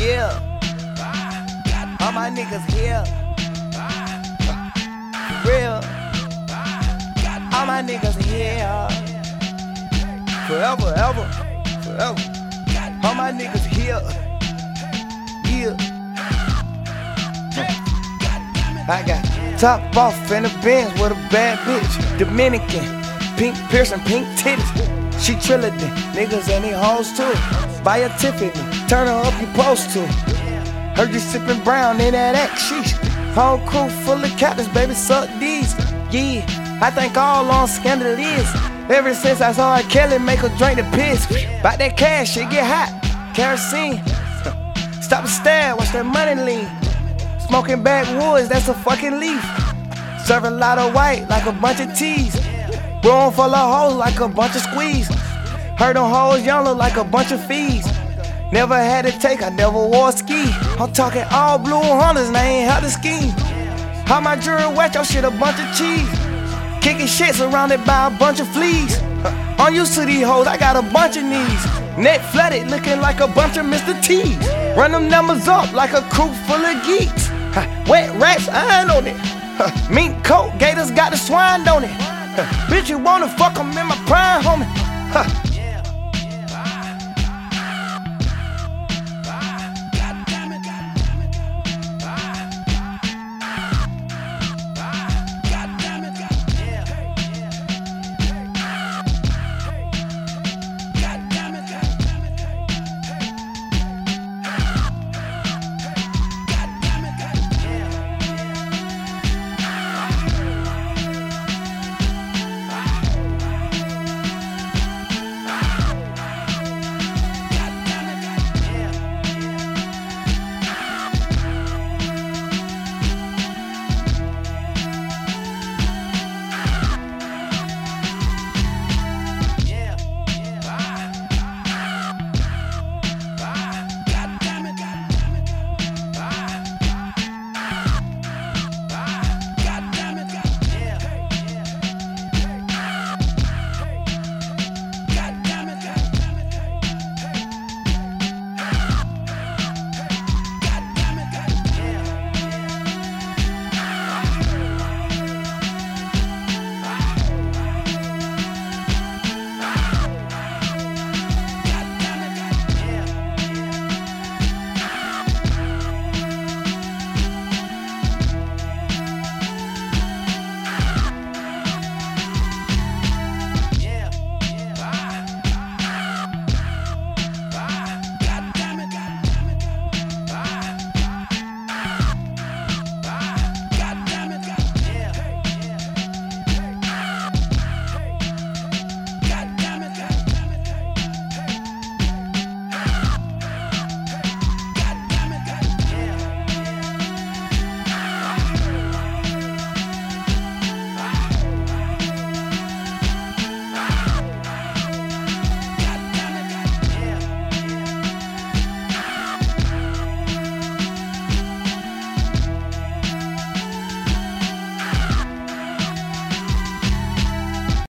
Yeah, all my niggas here. Real, all my niggas here. Forever, ever, forever. All my niggas here. Yeah. I got top off in the Benz with a bad bitch. Dominican, pink piercing, pink titties. She trillin', niggas and they hoes too. Buy a Tiffany, turn her up, you post to. Heard you sippin' brown in that X, sheesh. Whole crew full of captains, baby, suck these. Yeah, I think all on scandal is. Ever since I saw Kelly make her drink the piss. Bout that cash, shit get hot, kerosene. Stop and stare, watch that money lean. Smoking backwoods, that's a fucking leaf. Serve a lot of white like a bunch of teas. Room full of hoes like a bunch of squeeze. Heard them hoes young look like a bunch of fees. Never had to take, I never wore a ski. I'm talking all blue Hondas and I ain't had to ski. How my jewelry wet, your shit a bunch of cheese. Kicking shit surrounded by a bunch of fleas. I'm used to these hoes, I got a bunch of knees. Neck flooded, looking like a bunch of Mr. T's. Run them numbers up like a crew full of geeks. Wet rats, I ain't on it. Mink coat, gators got the swine on it. Bitch, you wanna fuck 'em in my prime, homie.